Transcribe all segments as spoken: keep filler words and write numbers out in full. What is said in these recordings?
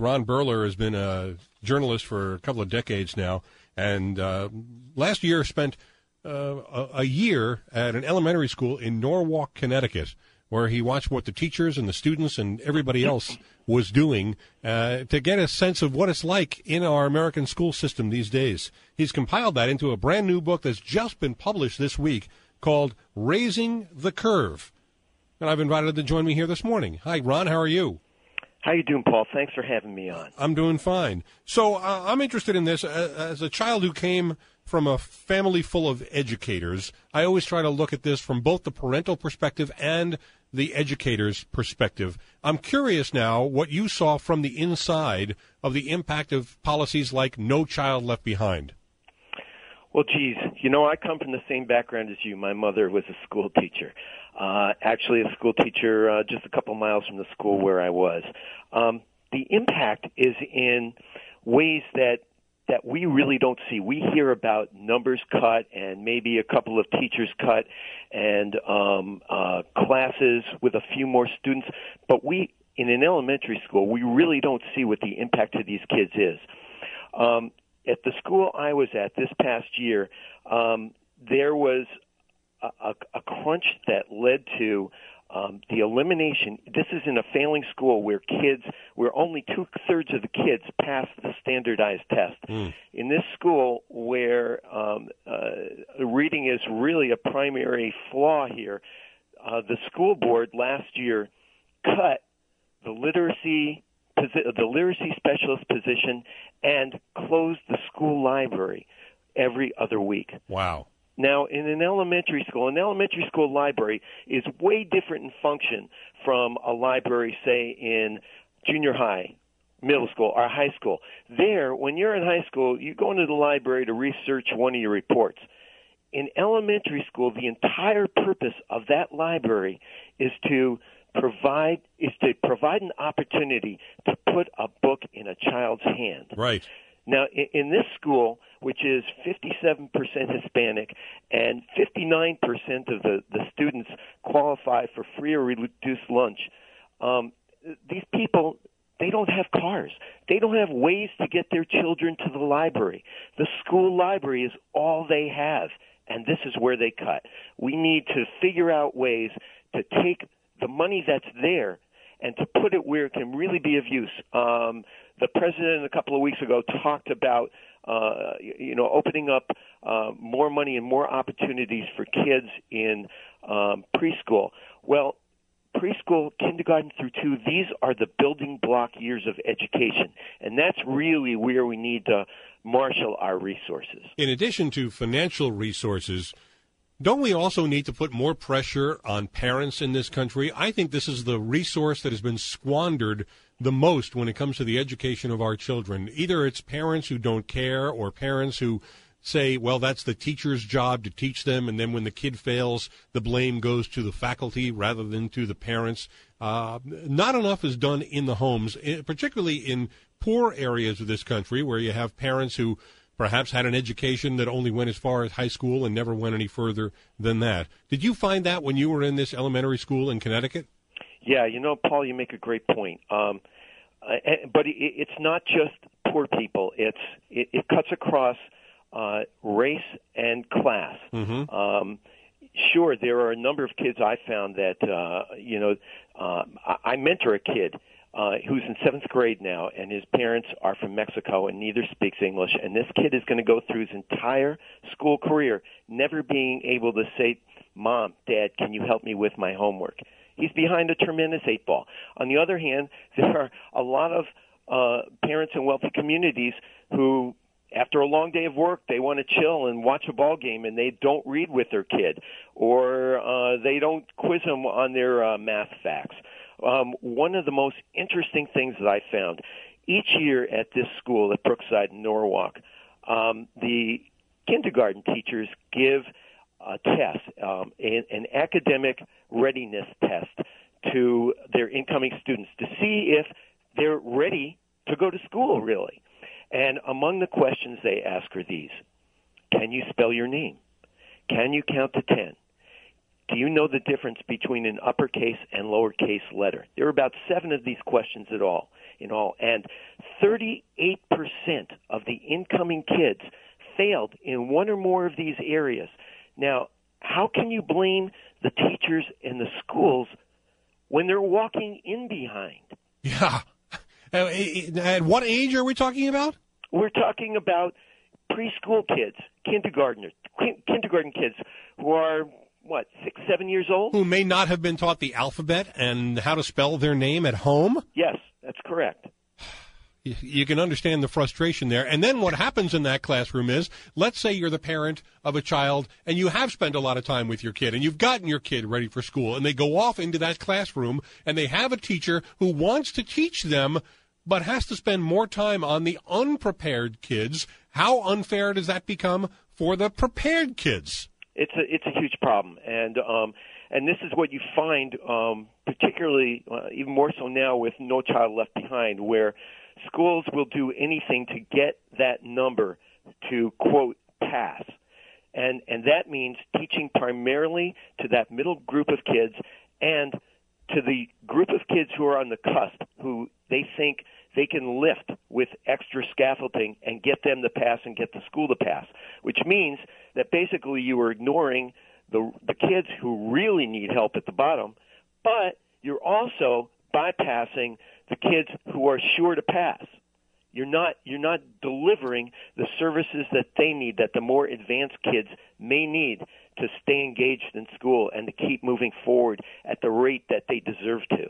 Ron Burler has been a journalist for a couple of decades now, and uh, last year spent uh, a, a year at an elementary school in Norwalk, Connecticut, where he watched what the teachers and the students and everybody else was doing uh, to get a sense of what it's like in our American school system these days. He's compiled that into a brand new book that's just been published this week called Raising the Curve. And I've invited him to join me here this morning. Hi, Ron. How are you? How you doing, Paul? Thanks for having me on. I'm doing fine. So uh, I'm interested in this. Uh, as a child who came from a family full of educators, I always try to look at this from both the parental perspective and the educator's perspective. I'm curious now what you saw from the inside of the impact of policies like No Child Left Behind. Well, geez, you know, I come from the same background as you. My mother was a school teacher, uh, actually a school teacher uh, just a couple miles from the school where I was. Um, the impact is in ways that that we really don't see. We hear about numbers cut and maybe a couple of teachers cut and um, uh, classes with a few more students, but we, in an elementary school, we really don't see what the impact to these kids is. Um, at the school I was at this past year, um, there was a, a, a crunch that led to Um, the elimination. This is in a failing school where kids, where only two-thirds of the kids pass the standardized test. Mm. In this school where um, uh, reading is really a primary flaw here, uh, the school board last year cut the literacy the literacy specialist position and closed the school library every other week. Wow. Now, in an elementary school, an elementary school library is way different in function from a library, say, in junior high, middle school, or high school. There, when you're in high school, you go into the library to research one of your reports. In elementary school, the entire purpose of that library is to provide is to provide an opportunity to put a book in a child's hand. Right. Now, in this school, which is fifty-seven percent Hispanic and fifty-nine percent of the, the students qualify for free or reduced lunch, um, these people, they don't have cars. They don't have ways to get their children to the library. The school library is all they have, and this is where they cut. We need to figure out ways to take the money that's there and to put it where it can really be of use. Um, the president a couple of weeks ago talked about, uh, you know, opening up uh, more money and more opportunities for kids in um, preschool. Well, preschool, kindergarten through two, these are the building block years of education, and that's really where we need to marshal our resources. In addition to financial resources, don't we also need to put more pressure on parents in this country? I think this is the resource that has been squandered the most when it comes to the education of our children. Either it's parents who don't care or parents who say, well, that's the teacher's job to teach them, and then when the kid fails, the blame goes to the faculty rather than to the parents. Uh, not enough is done in the homes, particularly in poor areas of this country where you have parents who perhaps had an education that only went as far as high school and never went any further than that. Did you find that when you were in this elementary school in Connecticut? Yeah, you know, Paul, you make a great point. Um, uh, but it, it's not just poor people. It's it, it cuts across uh, race and class. Mm-hmm. Um, sure, there are a number of kids I found that, uh, you know, uh, I, I mentor a kid Uh, who's in seventh grade now, and his parents are from Mexico and neither speaks English. And this kid is going to go through his entire school career never being able to say, Mom, Dad, can you help me with my homework? He's behind a tremendous eight ball. On the other hand, there are a lot of uh, parents in wealthy communities who, after a long day of work, they want to chill and watch a ball game, and they don't read with their kid, or uh, they don't quiz them on their uh, math facts. Um, one of the most interesting things that I found, each year at this school at Brookside in Norwalk, um, the kindergarten teachers give a test, um, an, an academic readiness test to their incoming students to see if they're ready to go to school, really. And among the questions they ask are these: can you spell your name? Can you count to ten? do you know the difference between an uppercase and lowercase letter? There are about seven of these questions at all, in all, and thirty-eight percent of the incoming kids failed in one or more of these areas. Now, how can you blame the teachers and the schools when they're walking in behind? Yeah. At what age are we talking about? We're talking about preschool kids, kindergartners, kindergarten kids who are, what, six, seven years old? Who may not have been taught the alphabet and how to spell their name at home? Yes, that's correct. You can understand the frustration there. And then what happens in that classroom is, let's say you're the parent of a child and you have spent a lot of time with your kid and you've gotten your kid ready for school, and they go off into that classroom and they have a teacher who wants to teach them but has to spend more time on the unprepared kids. How unfair does that become for the prepared kids? It's a it's a huge problem, and um, and this is what you find, um, particularly uh, even more so now with No Child Left Behind, where schools will do anything to get that number to, quote, pass. And and that means teaching primarily to that middle group of kids and to the group of kids who are on the cusp, who they think they can lift with extra scaffolding and get them to pass and get the school to pass, which means that basically you are ignoring the the kids who really need help at the bottom, but you're also bypassing the kids who are sure to pass. You're not you're not delivering the services that they need, that the more advanced kids may need to stay engaged in school and to keep moving forward at the rate that they deserve to.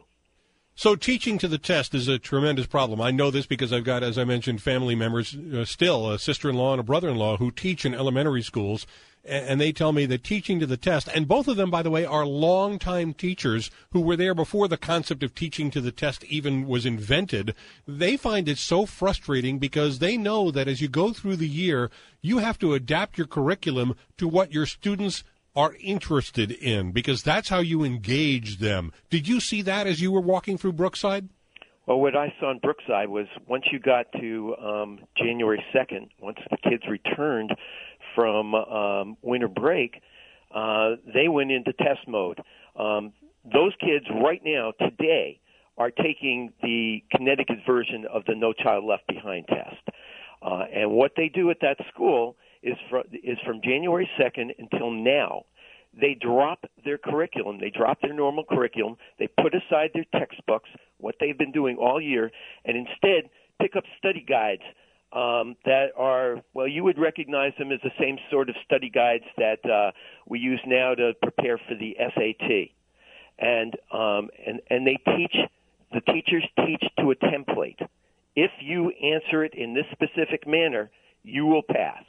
So teaching to the test is a tremendous problem. I know this because I've got, as I mentioned, family members uh, still, a sister-in-law and a brother-in-law who teach in elementary schools, and, and they tell me that teaching to the test, and both of them, by the way, are longtime teachers who were there before the concept of teaching to the test even was invented. They find it so frustrating because they know that as you go through the year, you have to adapt your curriculum to what your students are interested in, because that's how you engage them. Did you see that as you were walking through Brookside? Well, what I saw in Brookside was once you got to um, January second, once the kids returned from um, winter break, uh, they went into test mode. Um, those kids right now, today, are taking the Connecticut version of the No Child Left Behind test. Uh, and what they do at that school is from, is from January second until now. They drop their curriculum. They drop their normal curriculum. They put aside their textbooks, what they've been doing all year, and instead pick up study guides um, that are, well, you would recognize them as the same sort of study guides that uh, we use now to prepare for the S A T. And, um, and, and they teach, the teachers teach to a template. If you answer it in this specific manner, you will pass.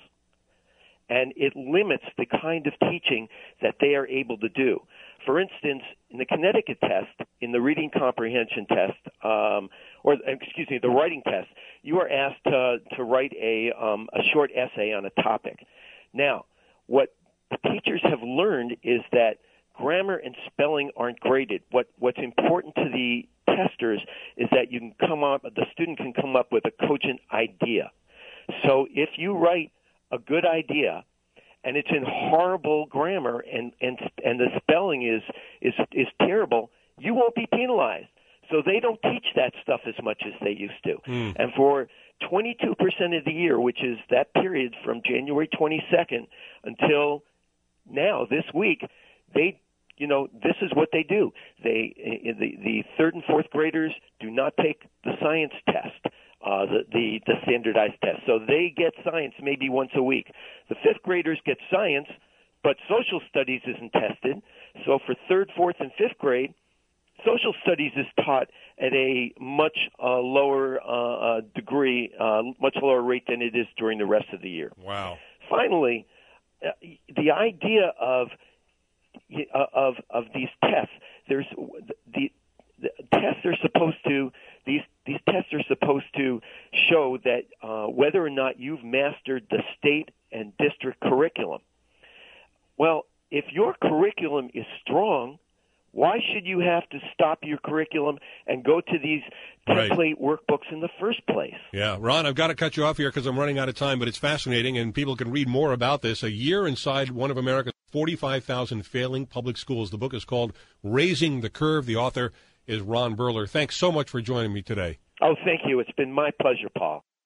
And it limits the kind of teaching that they are able to do. For instance, in the Connecticut test, in the reading comprehension test, um, or excuse me, the writing test, you are asked to, to write a, um, a short essay on a topic. Now, what the teachers have learned is that grammar and spelling aren't graded. What, what's important to the testers is that you can come up, the student can come up with a cogent idea. So if you write a good idea, and it's in horrible grammar, and, and and the spelling is is is terrible, you won't be penalized. So they don't teach that stuff as much as they used to. Mm. And for twenty-two percent of the year, which is that period from January twenty-second until now, this week, they, you know, this is what they do. They the the third and fourth graders do not take the science test. Uh, the, the, the standardized test. So they get science maybe once a week. The fifth graders get science, but social studies isn't tested. So for third, fourth, and fifth grade, social studies is taught at a much uh, lower uh, uh, degree, uh, much lower rate than it is during the rest of the year. Wow. Finally, uh, the idea of uh, of of these tests, there's the, the tests are supposed to these these tests are supposed to show that uh, whether or not you've mastered the state and district curriculum. Well, if your curriculum is strong, why should you have to stop your curriculum and go to these template right. workbooks in the first place? Yeah, Ron, I've got to cut you off here because I'm running out of time, but it's fascinating, and people can read more about this. A year inside one of America's forty-five thousand failing public schools. The book is called Raising the Curve. The author is Ron Berler. Thanks so much for joining me today. Oh, thank you. It's been my pleasure, Paul.